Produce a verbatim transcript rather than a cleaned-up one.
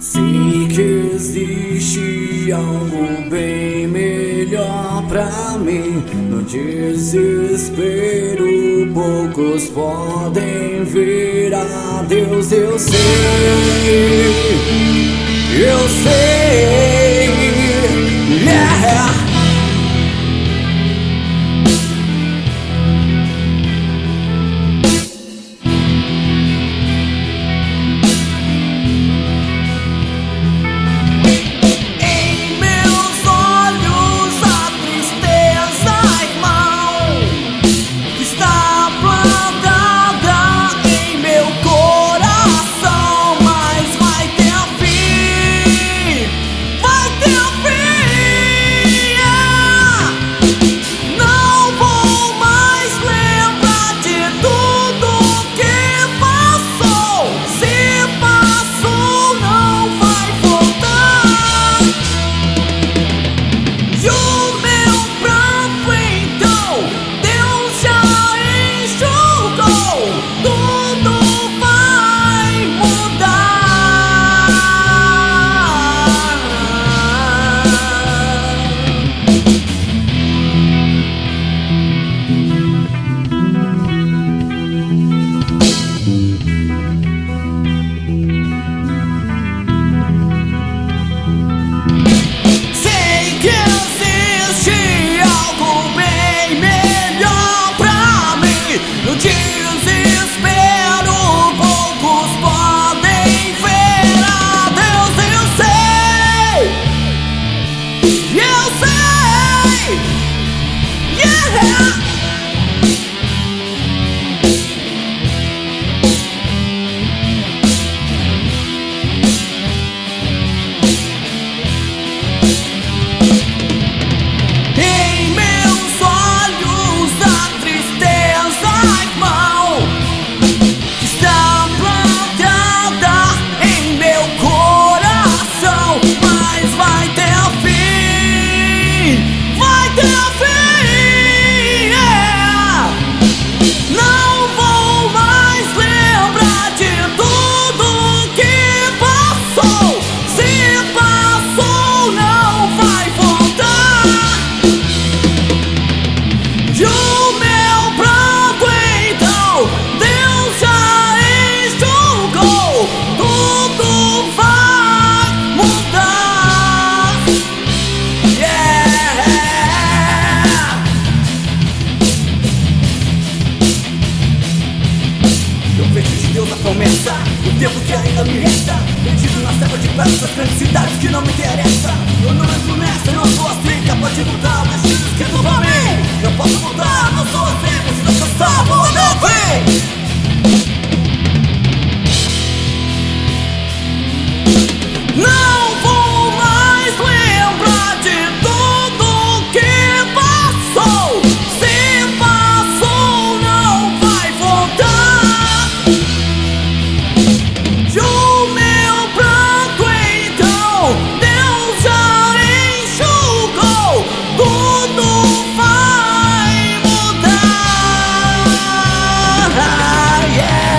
Sei que existe algo bem melhor pra mim. No desespero poucos podem ver a Deus. Eu sei, eu sei, yeah. O tempo que ainda me resta, perdido na selva de peças, grandes cidades que não me interessa. Eu não entro nessa, eu não sou assim, capaz de mudar o destino escrito pra mim. Eu posso mudar, não sou assim, preciso que eu salvo o meu fim. Não vou mais lembrar de tudo que passou. Se passou, não vai voltar. E o meu pranto então Deus já enxugou. Tudo vai mudar, yeah.